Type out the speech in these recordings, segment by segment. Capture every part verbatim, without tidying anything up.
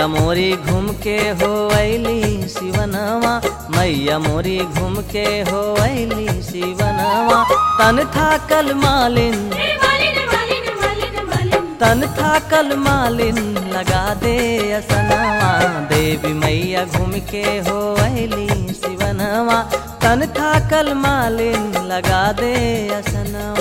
मोरी घूम के हो अली शिवनवा, मैया मोरी घूम के हो अली शिवनवा। तन थाकल मालिन तन थाकल मालिन लगा दे असनवा, देवी मैया घूम के हो अली शिवनवा। तन थाकल मालिन लगा दे असनवा।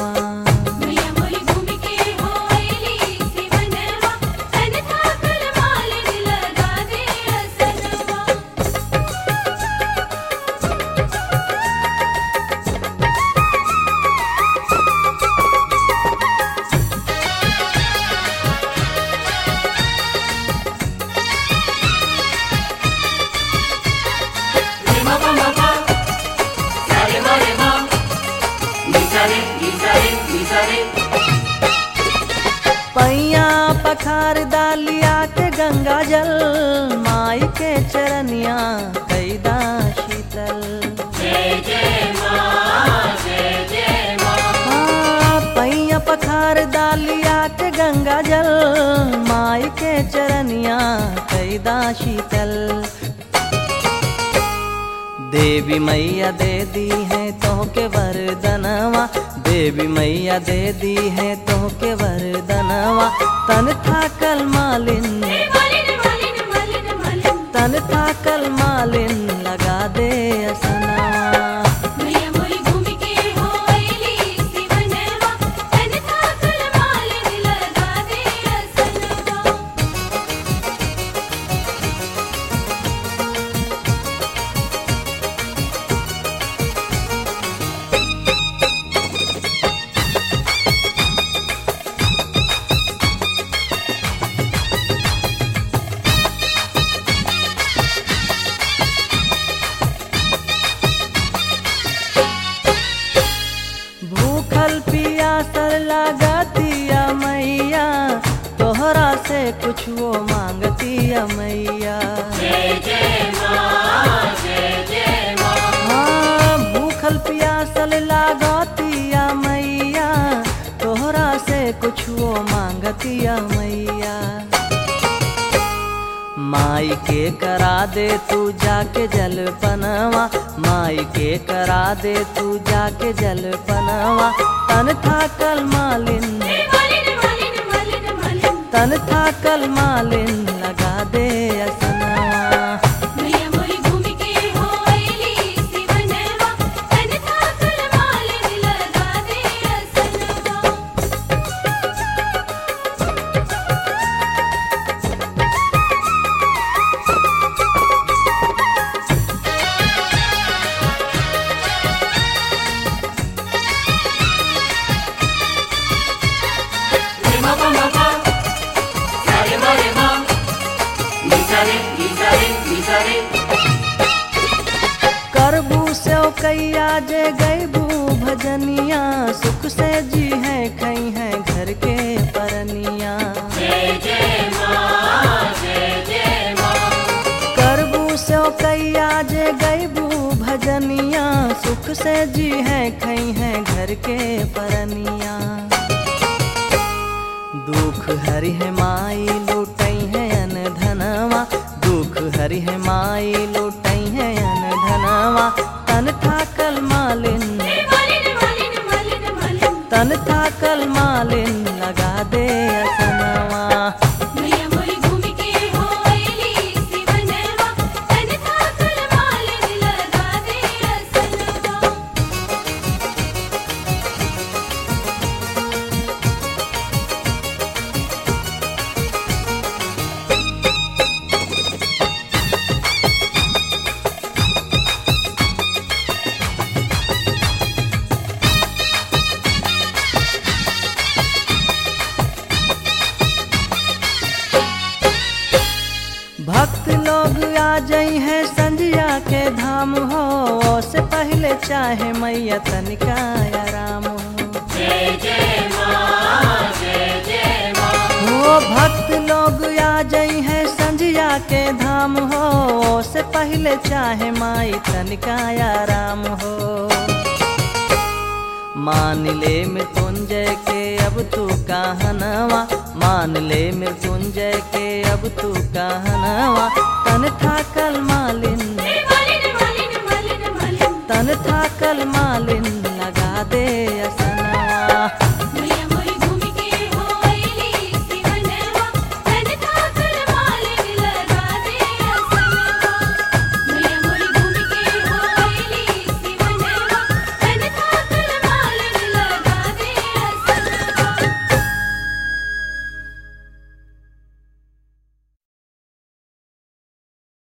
पैया पखार डालिया के गंगा जल, माई के चरनिया कैदा शीतल। जय जय माँ, जय जय माँ। हाँ, पैया पखार डालिया के गंगा जल, माई के चरनिया कैदा शीतल। देवी मैया दे दी है तो के वरदनवा, देवी मैया दे दी है तो के वरदनवा। तन थाकल मालिन तन थाकल मालिन लगा दे असनवा। भूखल पियासल लागतिया मैया, तोहरा से कुछ वो मांगतिया मैया। जय जय माँ, जय जय माँ। हाँ, भूखल पियासल लागतिया मैया, तोहरा से कुछ वो मांगतिया मैया। माई के करा दे तू जाके जलपनवा, माई के करा दे तू जाके जलपनवा। तन थाकल मालिन तन थाकल मालिन लगा दे असनवा। करबू से कैया जे गैबू भजनिया, सुख से जी है खई है घर के परनिया। जय जय माँ, जय जय माँ। करबू से कैया जे गैबू भजनिया, सुख से जी है खई है घर के परनिया। दुख हरि है माई लूटई है अन धनवा, दुख हरि है माई लूटई है अन धनवा। तन थाकल मालिन तन थाकल मालिन लगा दे असनवा। भक्त लोग आ जाई है संजिया के धाम हो, से पहले चाहे मैया तनिका आराम हो। जय जय माँ, जय जय माँ। हो भक्त लोग आ जाई है संजिया के धाम हो, से पहले चाहे माई तनिका आराम हो। मान ले मृत्युंजय के अब तू कहनवा, मान ले मृत्युंजय के अब तू कहनवा। तन थाकल मालिन तन थाकल मालिन लगा दे